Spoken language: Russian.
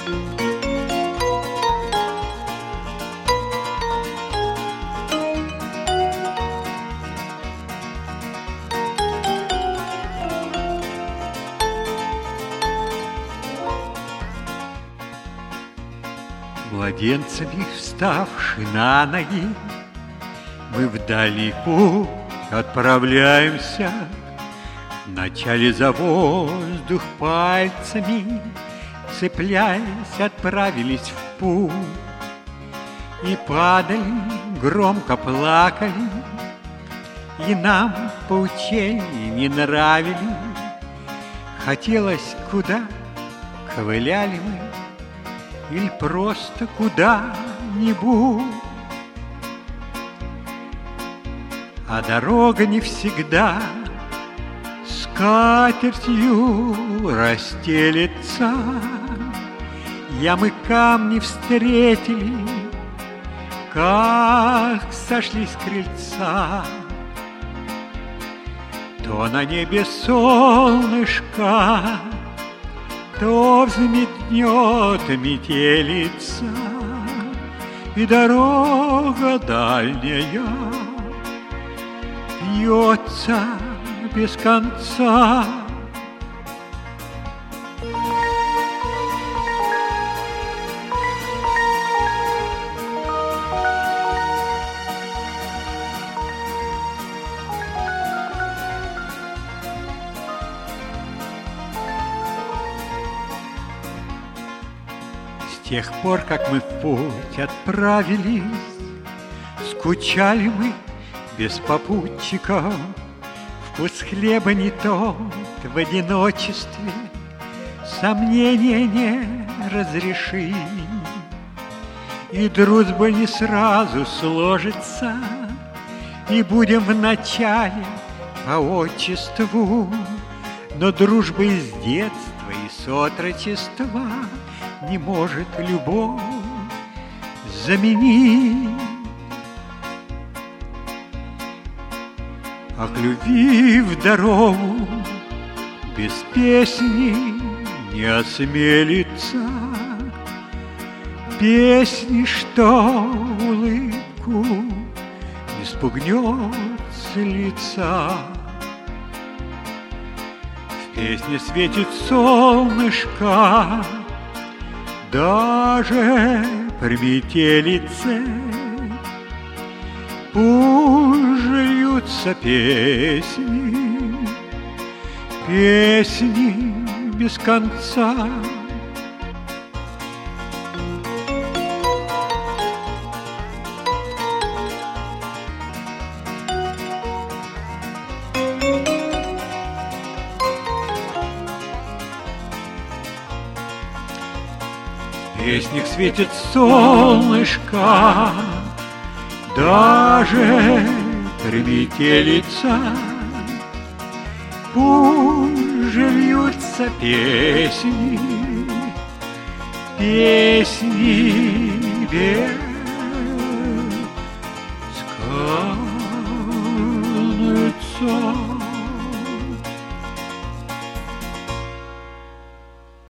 Младенцами вставши на ноги, мы в дальний путь отправляемся. Вначале за воздух пальцами, цепляясь, отправились в путь. И падали, громко плакали, и нам поучения не нравились. Хотелось куда, ковыляли мы, или просто куда-нибудь. А дорога не всегда скатертью расстелется. Ямы, камни встретили, как сошли с крыльца. То на небе солнышко, то взметнет метелица, и дорога дальняя пьется без конца. С тех пор, как мы в путь отправились, скучали мы без попутчиков. Вкус хлеба не тот в одиночестве, сомнения не разреши. И дружба не сразу сложится, и будем вначале по отчеству. Но дружба из детства и с отрочества не может любовь заменить. А к любви в дорогу без песни не осмелится. Песни, что улыбку не спугнет с лица. В песне светит солнышко, даже при метелице. Пусть льются песни, песни без конца. В песнях светит солнышко, даже приметелица. Пусть же льются песни, песни без конца.